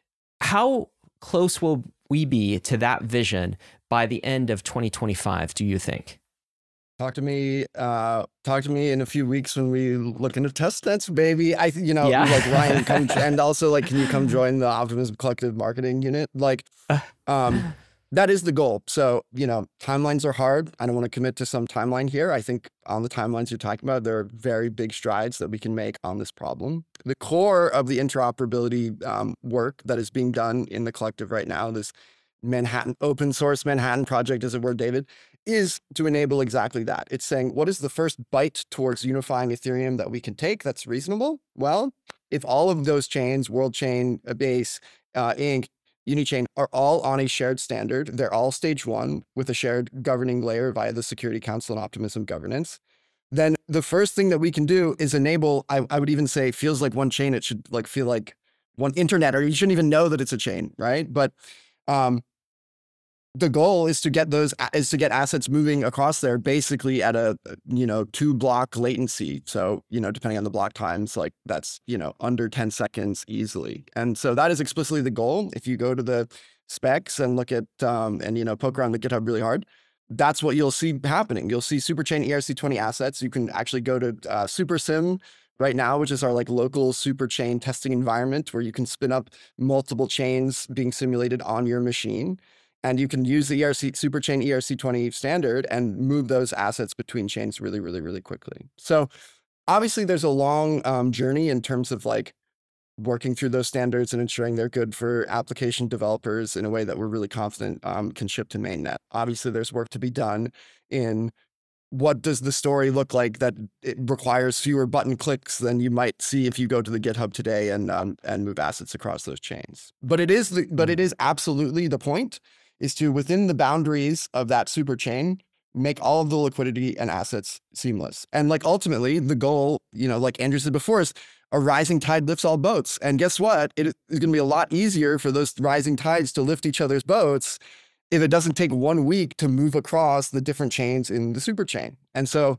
How close will we be to that vision by the end of twenty twenty-five, do you think? Talk to me, uh, talk to me in a few weeks when we look into testnets, baby. I, you know, yeah. like Ryan, come, and also like, can you come join the Optimism Collective marketing unit? Like, um, that is the goal. So, you know, timelines are hard. I don't want to commit to some timeline here. I think on the timelines you're talking about, there are very big strides that we can make on this problem. The core of the interoperability um, work that is being done in the collective right now, this Manhattan open source Manhattan project, as it were, David, is to enable exactly that. It's saying, what is the first bite towards unifying Ethereum that we can take that's reasonable? Well, if all of those chains, World Chain, Base, uh, Inc, Unichain are all on a shared standard. They're all stage one with a shared governing layer via the Security Council and Optimism governance. Then the first thing that we can do is enable, I, I would even say feels like one chain. It should like feel like one internet, or you shouldn't even know that it's a chain, right? But um, the goal is to get those, is to get assets moving across there basically at a, you know, two block latency. So, you know, depending on the block times, like that's, you know, under ten seconds easily. And so that is explicitly the goal. If you go to the specs and look at, um, and, you know, poke around the GitHub really hard, that's what you'll see happening. You'll see Superchain E R C twenty assets. You can actually go to uh, SuperSim right now, which is our like local superchain testing environment where you can spin up multiple chains being simulated on your machine. And you can use the E R C Superchain E R C twenty standard and move those assets between chains really, really, really quickly. So obviously there's a long um, journey in terms of like working through those standards and ensuring they're good for application developers in a way that we're really confident um, can ship to mainnet. Obviously there's work to be done in what does the story look like that it requires fewer button clicks than you might see if you go to the GitHub today and um, and move assets across those chains. But it is the, but it is absolutely the point is to, within the boundaries of that super chain, make all of the liquidity and assets seamless. And like ultimately the goal, you know, like Andrew said before, is a rising tide lifts all boats. And guess what? It is going to be a lot easier for those rising tides to lift each other's boats if it doesn't take one week to move across the different chains in the super chain. And so,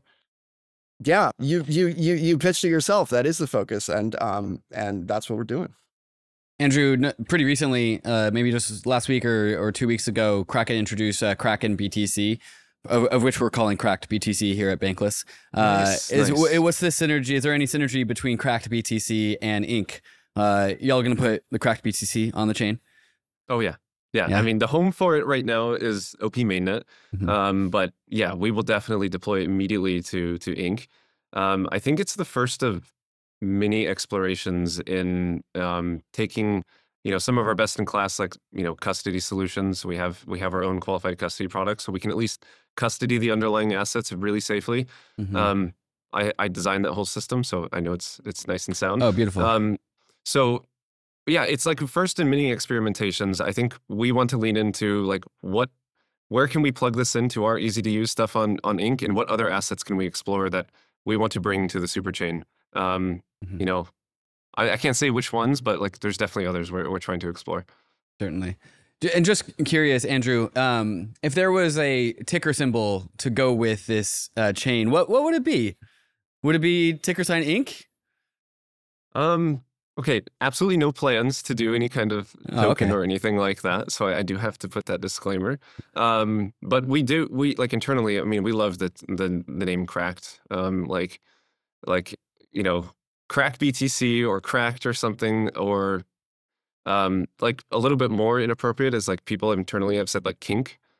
yeah, you you you you pitched it yourself. That is the focus, and um and that's what we're doing. Andrew, pretty recently, uh, maybe just last week or, or two weeks ago, Kraken introduced uh, Kraken B T C, of, of which we're calling Cracked B T C here at Bankless. Uh, nice, is, nice. w- what's the synergy? Is there any synergy between Cracked B T C and Inc? Uh, y'all gonna put the Cracked B T C on the chain? Oh yeah. yeah. Yeah. I mean, the home for it right now is O P mainnet. Mhm. Um, but yeah, we will definitely deploy it immediately to, to Inc. Um, I think it's the first of many explorations in um, taking, you know, some of our best in class, like, you know, custody solutions. We have we have our own qualified custody products, so we can at least custody the underlying assets really safely. Mhm. Um, I, I designed that whole system, so I know it's it's nice and sound. Oh, beautiful. Um, so yeah, it's like first in many experimentations. I think we want to lean into like what, where can we plug this into our easy to use stuff on on Inc, and what other assets can we explore that we want to bring to the superchain. Um, Mhm. You know, I, I can't say which ones, but like there's definitely others we're, we're trying to explore. Certainly. J- And just curious, Andrew, um, if there was a ticker symbol to go with this uh, chain, what what would it be? Would it be ticker sign Inc? Um, okay, absolutely no plans to do any kind of Oh, token okay. or anything like that. So I, I do have to put that disclaimer. Um, but we do, we like internally, I mean, we love the the, the name Cracked. Um, like, like, you know, Cracked B T C or Cracked or something, or um, like a little bit more inappropriate is like people internally have said like kink.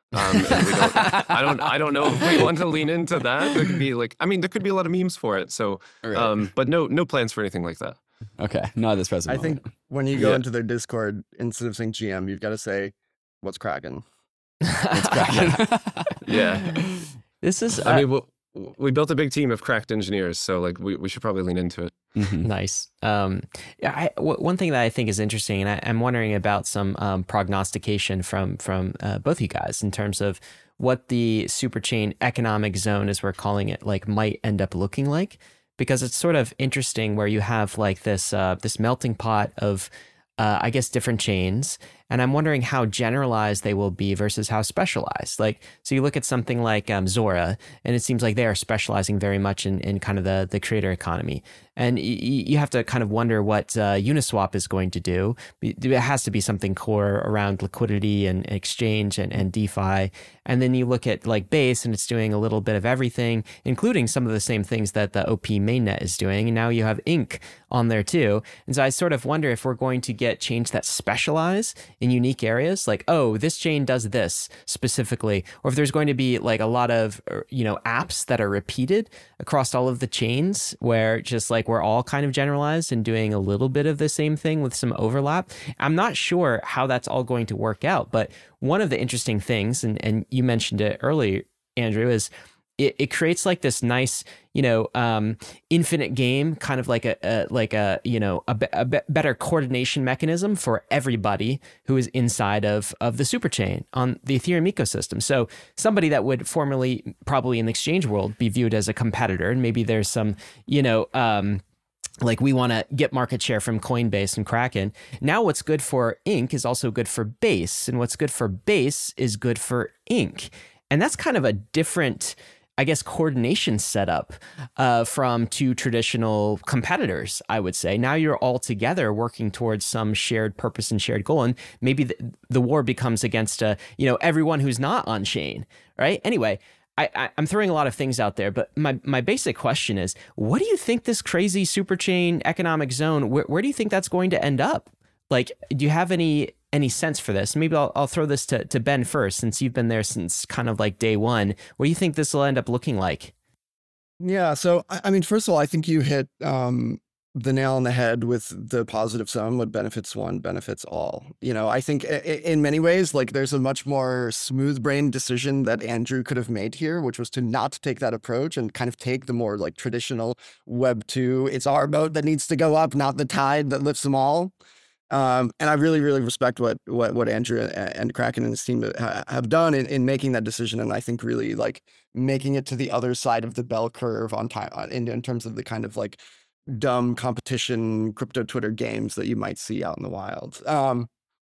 Um, and we don't, I don't, I don't know if we want to lean into that. There could be like, I mean, there could be a lot of memes for it. So, Right. um, but no, no plans for anything like that. Okay, not at this present I moment. think when you go Yeah. into their Discord, instead of saying G M, you've got to say, "What's cracking?" It's cracking. Yeah. This is I uh, mean, we we built a big team of cracked engineers, so like we, we should probably lean into it. Mhm. nice. Um, yeah, I, w- one thing that I think is interesting, and I, I'm wondering about some um, prognostication from from uh, both you guys in terms of what the superchain economic zone, as we're calling it, like might end up looking like, because it's sort of interesting where you have like this uh, this melting pot of uh, I guess different chains, and I'm wondering how generalized they will be versus how specialized. Like, so you look at something like um, Zora, and it seems like they are specializing very much in, in kind of the, the creator economy. And y- y- you have to kind of wonder what uh, Uniswap is going to do. It has to be something core around liquidity and exchange and, and DeFi. And then you look at like Base, and it's doing a little bit of everything, including some of the same things that the O P mainnet is doing. And now you have Ink on there too. And so I sort of wonder if we're going to get chains that specialize in unique areas, like, oh, this chain does this specifically, or if there's going to be like a lot of, you know, apps that are repeated across all of the chains where just like we're all kind of generalized and doing a little bit of the same thing with some overlap. I'm not sure how that's all going to work out, but one of the interesting things, and, and you mentioned it earlier, Andrew, is it, it creates like this nice, you know, um, infinite game, kind of like a, a like a, you know, a, be- a be- better coordination mechanism for everybody who is inside of of the superchain on the Ethereum ecosystem. So somebody that would formerly probably in the exchange world be viewed as a competitor, and maybe there's some, you know, um, like we want to get market share from Coinbase and Kraken. Now what's good for Ink is also good for Base, and what's good for Base is good for Ink. And that's kind of a different, I guess, coordination setup uh, from two traditional competitors, I would say. Now you're all together working towards some shared purpose and shared goal. And maybe the, the war becomes against, uh, you know, everyone who's not on chain, right? Anyway, I, I, I'm throwing a lot of things out there, but my, my basic question is, what do you think this crazy superchain economic zone, where, where do you think that's going to end up? Like, do you have any any sense for this? Maybe I'll, I'll throw this to, to Ben first, since you've been there since kind of like day one. What do you think this will end up looking like? Yeah. So, I I mean, first of all, I think you hit um, the nail on the head with the positive sum. What benefits one benefits all. You know, I think i- i- in many ways, like there's a much more smooth brain decision that Andrew could have made here, which was to not take that approach and kind of take the more like traditional Web two. It's our boat that needs to go up, not the tide that lifts them all. Um, and I really, really respect what what what Andrew a- and Kraken and his team ha- have done in, in making that decision, and I think really like making it to the other side of the bell curve on time in, in terms of the kind of like dumb competition crypto Twitter games that you might see out in the wild. Um,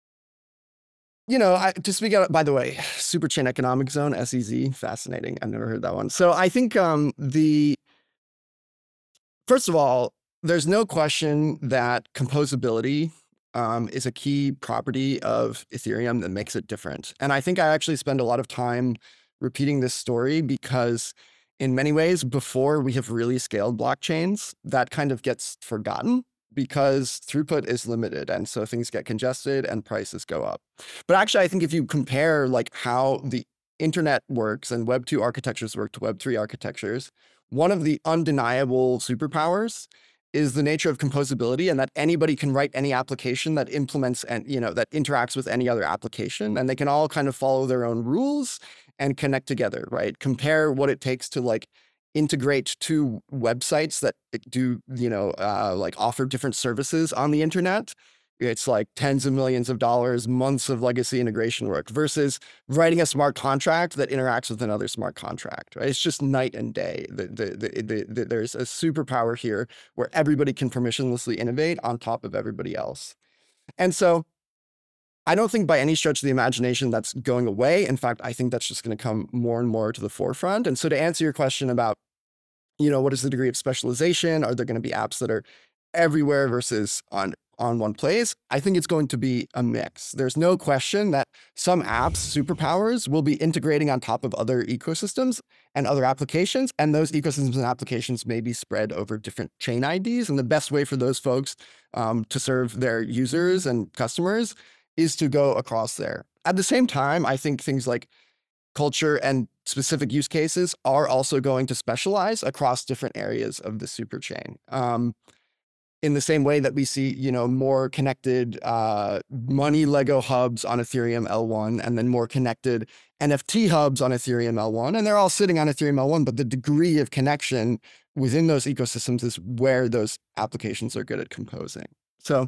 you know, I, to speak out, by the way, Superchain Economic Zone, S E Z, fascinating. I've never heard that one. So I think um, the first of all, there's no question that composability um, is a key property of Ethereum that makes it different. And I think I actually spend a lot of time repeating this story because in many ways, before we have really scaled blockchains, that kind of gets forgotten because throughput is limited. And so things get congested and prices go up. But actually, I think if you compare like how the internet works and Web two architectures work to Web three architectures, one of the undeniable superpowers is the nature of composability, and that anybody can write any application that implements and, you know, that interacts with any other application, and they can all kind of follow their own rules and connect together, right? Compare what it takes to like integrate two websites that do, you know, uh, like offer different services on the internet. It's like tens of millions of dollars, months of legacy integration work versus writing a smart contract that interacts with another smart contract, right? It's just night and day. The, the, the, the, the, there's a superpower here where everybody can permissionlessly innovate on top of everybody else. And so I don't think by any stretch of the imagination that's going away. In fact, I think that's just going to come more and more to the forefront. And so to answer your question about, you know, what is the degree of specialization? Are there going to be apps that are everywhere versus on on one place? I think it's going to be a mix. There's no question that some apps, superpowers, will be integrating on top of other ecosystems and other applications, and those ecosystems and applications may be spread over different chain I Ds. And the best way for those folks um, to serve their users and customers is to go across there. At the same time, I think things like culture and specific use cases are also going to specialize across different areas of the superchain. Um, in the same way that we see, you know, more connected uh, money Lego hubs on Ethereum L one, and then more connected N F T hubs on Ethereum L one, and they're all sitting on Ethereum L one, but the degree of connection within those ecosystems is where those applications are good at composing. So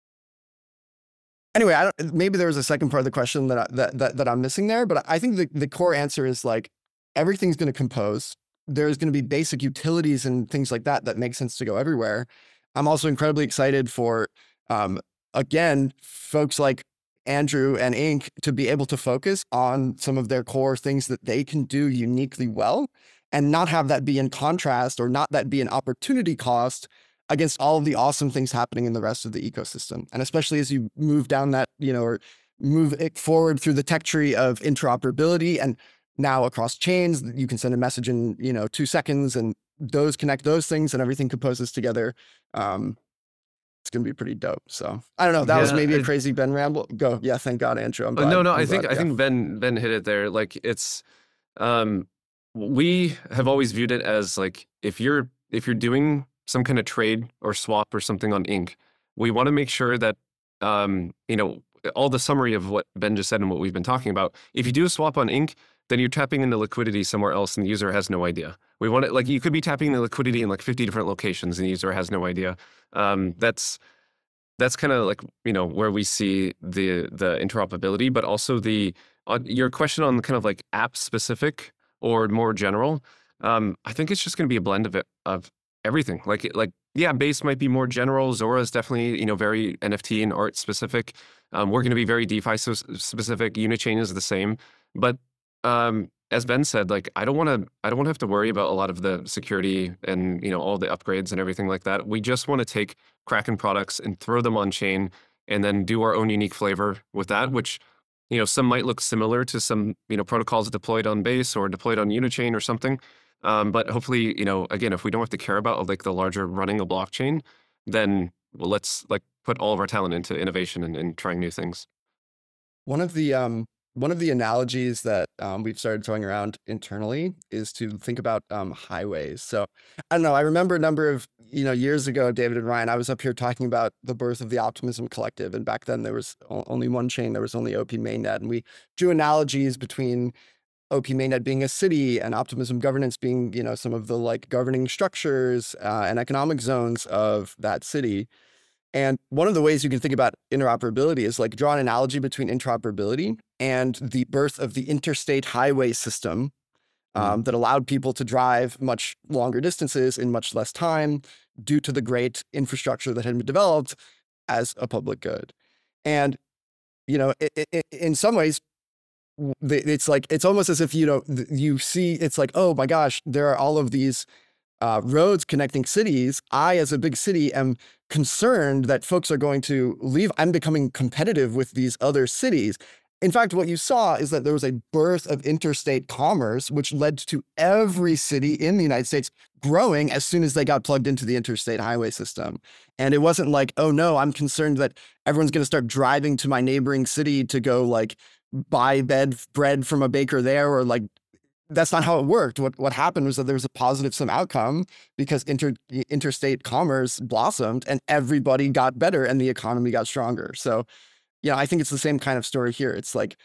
anyway, I don't, maybe there was a second part of the question that, I, that, that, that I'm missing there, but I think the, the core answer is like, everything's going to compose. There's going to be basic utilities and things like that that make sense to go everywhere. I'm also incredibly excited for, um, again, folks like Andrew and Ink to be able to focus on some of their core things that they can do uniquely well and not have that be in contrast or not that be an opportunity cost against all of the awesome things happening in the rest of the ecosystem. And especially as you move down that, you know, or move it forward through the tech tree of interoperability, and now across chains, you can send a message in, you know, two seconds and those connect those things and everything composes together. Um, it's going to be pretty dope. So I don't know. That yeah, was maybe a crazy Ben ramble. Go. Yeah. Thank God, Andrew. I'm glad, no, no, I'm I think, glad, I yeah. think Ben, Ben hit it there. Like it's, um, we have always viewed it as like, if you're, if you're doing some kind of trade or swap or something on Ink, we want to make sure that, um, you know, all the summary of what Ben just said and what we've been talking about, if you do a swap on Ink, then you're tapping into liquidity somewhere else and the user has no idea. We want it, like, you could be tapping into liquidity in like fifty different locations and the user has no idea. Um, that's that's kind of like, you know, where we see the the interoperability, but also the, uh, your question on kind of like app specific or more general, um, I think it's just going to be a blend of it, of everything. Like, like yeah, Base might be more general. Zora is definitely, you know, very N F T and art specific. Um, we're going to be very DeFi specific. Unichain is the same, but Um, as Ben said, like, I don't want to, I don't want to have to worry about a lot of the security and, you know, all the upgrades and everything like that. We just want to take Kraken products and throw them on chain and then do our own unique flavor with that, which, you know, some might look similar to some, you know, protocols deployed on Base or deployed on Unichain or something. Um, but hopefully, you know, again, if we don't have to care about like the larger running a blockchain, then well, let's like put all of our talent into innovation and, and trying new things. One of the, um, One of the analogies that um, we've started throwing around internally is to think about um, highways. So I don't know, I remember a number of, you know, years ago, David and Ryan, I was up here talking about the birth of the Optimism Collective. And back then there was only one chain, there was only O P Mainnet. And we drew analogies between O P Mainnet being a city and Optimism Governance being, you know, some of the like governing structures uh, and economic zones of that city. And one of the ways you can think about interoperability is like draw an analogy between interoperability and the birth of the interstate highway system um, mm. that allowed people to drive much longer distances in much less time due to the great infrastructure that had been developed as a public good. And, you know, it, it, in some ways, it's like, it's almost as if, you know, you see, it's like, oh my gosh, there are all of these Uh, roads connecting cities. I, as a big city, am concerned that folks are going to leave. I'm becoming competitive with these other cities. In fact, what you saw is that there was a birth of interstate commerce, which led to every city in the United States growing as soon as they got plugged into the interstate highway system. And it wasn't like, oh no, I'm concerned that everyone's going to start driving to my neighboring city to go like buy bed bread from a baker there, or like, that's not how it worked. What what happened was that there was a positive sum outcome because inter, interstate commerce blossomed and everybody got better and the economy got stronger. So, yeah, I think it's the same kind of story here. It's like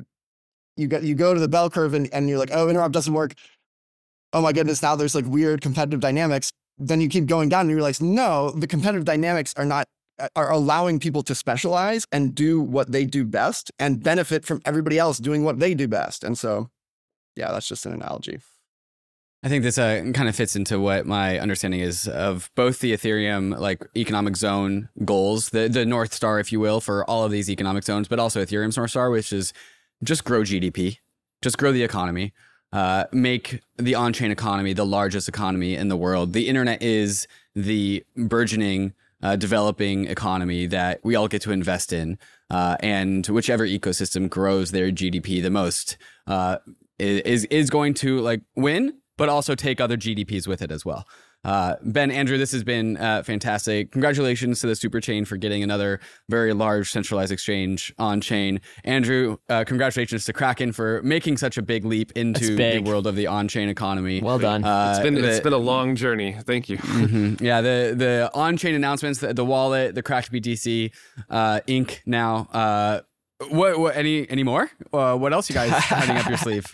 you get you go to the bell curve and, and you're like, oh, interop doesn't work. Oh my goodness, now there's like weird competitive dynamics. Then you keep going down and you realize, no, the competitive dynamics are not are allowing people to specialize and do what they do best and benefit from everybody else doing what they do best. And so yeah, that's just an analogy. I think this uh, kind of fits into what my understanding is of both the Ethereum like economic zone goals, the the North Star, if you will, for all of these economic zones, but also Ethereum's North Star, which is just grow G D P, just grow the economy, uh, make the on-chain economy the largest economy in the world. The internet is the burgeoning, uh, developing economy that we all get to invest in, uh, and whichever ecosystem grows their G D P the most, uh, is is going to like win, but also take other G D Ps with it as well. Uh, Ben, Andrew, this has been uh, fantastic. Congratulations to the Superchain for getting another very large centralized exchange on chain. Andrew, uh, congratulations to Kraken for making such a big leap into big. the world of the on-chain economy. Well done. Uh, It's been the- it's been a long journey. Thank you. Mhm. Yeah, the the on-chain announcements, the, the wallet, the Cracked B T C, uh, Ink now. Uh, what, what any any more? Uh, what else you guys having up your sleeve?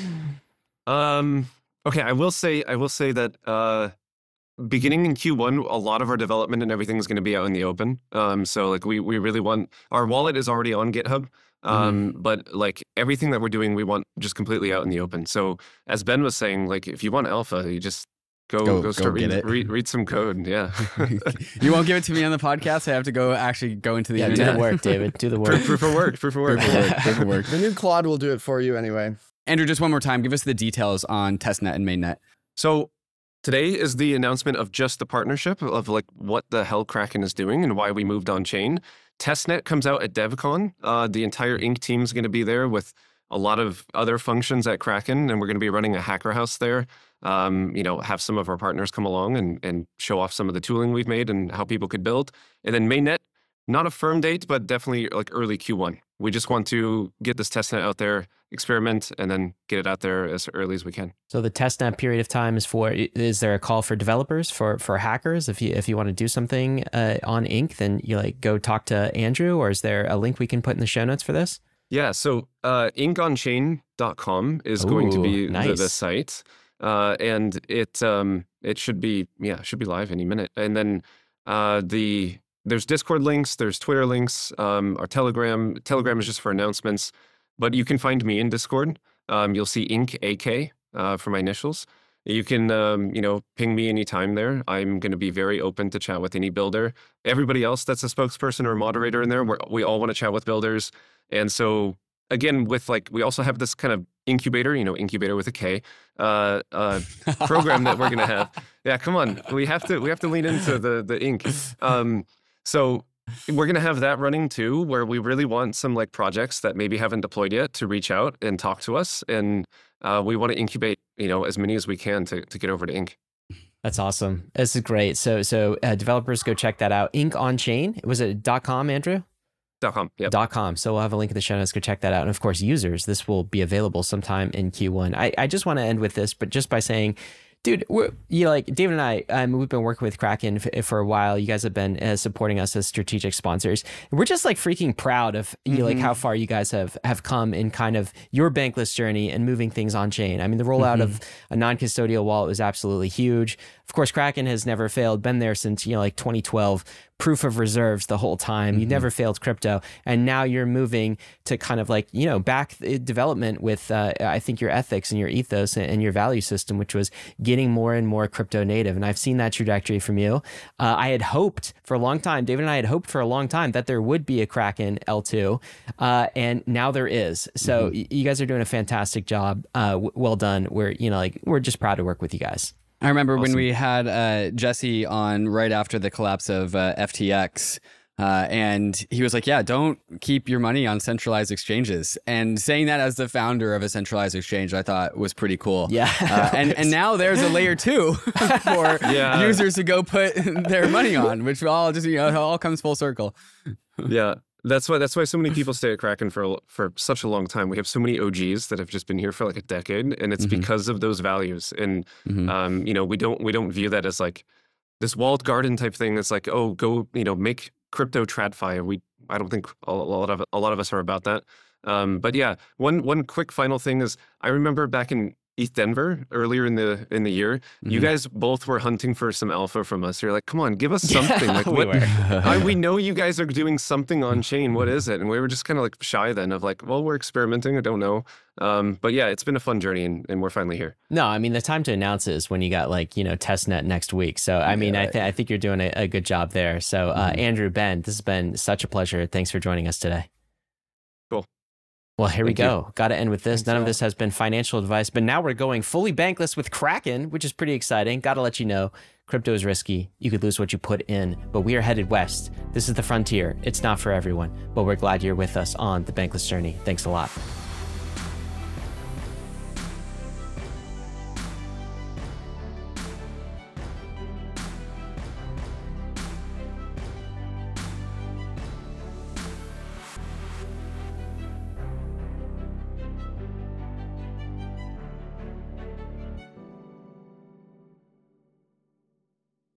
Um, okay, I will say I will say that uh, beginning in Q one, a lot of our development and everything is going to be out in the open. Um, so like we we really want our wallet is already on GitHub. Um, but like everything that we're doing, we want just completely out in the open. So as Ben was saying, like if you want alpha, you just go Go- go, go start get read, it. read read some code. Yeah. You won't give it to me on the podcast. I have to go actually go into the Yeah, do internet. the work, David. Do the proof, work. proof of work. Proof of work. Paperwork. The new Claude will do it for you anyway. Andrew, just one more time, give us the details on testnet and mainnet. So today is the announcement of just the partnership of like what the hell Kraken is doing and why we moved on chain. Testnet comes out at DevCon. Uh, the entire Ink team is going to be there with a lot of other functions at Kraken, and we're going to be running a hacker house there. Um, you know, have some of our partners come along and and show off some of the tooling we've made and how people could build. And then mainnet, not a firm date, but definitely like early Q one. We just want to get this testnet out there, experiment, and then get it out there as early as we can. So the testnet period of time is for, is there a call for developers, for for hackers? If you if you want to do something uh, on Ink, then you like go talk to Andrew, or is there a link we can put in the show notes for this? Yeah, so uh, ink on chain dot com is going to Ooh, be the, the nice. site, uh, and it um, it should be yeah should be live any minute. And then uh, the there's Discord links, there's Twitter links, um, our Telegram. Telegram is just for announcements, but you can find me in Discord. Um, you'll see Ink A K uh, for my initials. You can um, you know ping me anytime there. I'm going to be very open to chat with any builder. Everybody else that's a spokesperson or a moderator in there, we're, we all want to chat with builders. And so again, with like, we also have this kind of incubator, you know, incubator with a K, uh, uh, program that we're going to have. Yeah, come on. We have to, we have to lean into the, the ink. Um, so we're going to have that running too, where we really want some like projects that maybe haven't deployed yet to reach out and talk to us. And uh, we want to incubate, you know, as many as we can to, to get over to Ink. That's awesome. This is great. So so uh, developers, go check that out. Ink on chain. Was it .com, Andrew? Dot com. Yep. Dot com. So we'll have a link in the show notes. Go check that out. And of course, users, this will be available sometime in Q one. I, I just want to end with this, but just by saying, dude, we're, you know, like David and I, um, we've been working with Kraken f- for a while. You guys have been uh, supporting us as strategic sponsors. We're just like freaking proud of you know, like how far you guys have have come in kind of your bankless journey and moving things on chain. I mean, the rollout Mm-hmm. of a non-custodial wallet was absolutely huge. Of course, Kraken has never failed. Been there since you know like twenty twelve. Proof of reserves the whole time. Mm-hmm. You never failed crypto, and now you're moving to kind of like you know back the development with uh, I think your ethics and your ethos and, and your value system, which was getting more and more crypto native. And I've seen that trajectory from you. Uh, I had hoped for a long time, David and I had hoped for a long time that there would be a Kraken L two, uh, and now there is. So Mm-hmm. y- you guys are doing a fantastic job. Uh, w- well done. We're you know like we're just proud to work with you guys. I remember when we had uh, Jesse on right after the collapse of uh, F T X, uh, and he was like, yeah, don't keep your money on centralized exchanges. And saying that as the founder of a centralized exchange, I thought was pretty cool. Yeah. Uh, and, and now there's a layer two for Yeah. users to go put their money on, which all just, you know, it all comes full circle. Yeah. That's why that's why so many people stay at Kraken for a- for such a long time. We have so many O Gs that have just been here for like a decade, and it's Mhm. because of those values. And Mhm. um, you know, we don't we don't view that as like this walled garden type thing. That's like, oh, go you know make crypto tradfi. We I don't think a lot of a lot of us are about that. Um, but yeah, one one quick final thing is I remember back in E T H Denver earlier in the in the year, you Mhm. guys both were hunting for some alpha from us. You're like, come on, give us something. Like we what? were. I, we know you guys are doing something on chain. What is it? And we were just kind of like shy then of like, well, we're experimenting. I don't know. Um, but yeah, it's been a fun journey, and, and we're finally here. No, I mean the time to announce is when you got like you know testnet next week. So I mean I th- I think you're doing a, a good job there. So uh, Andrew, Ben, this has been such a pleasure. Thanks for joining us today. Cool. Well, here we Thank you. go. Got to end with this. Thanks None a of lot. this has been financial advice, but now we're going fully bankless with Kraken, which is pretty exciting. Got to let you know, crypto is risky. You could lose what you put in, but we are headed west. This is the frontier. It's not for everyone, but we're glad you're with us on the bankless journey. Thanks a lot.